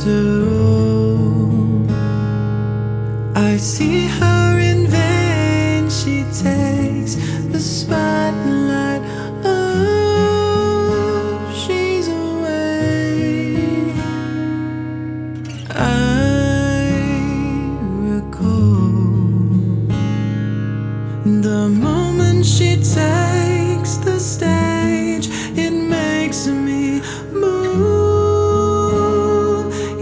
do. I see her in vain, she takes the spotlight. Oh, she's away.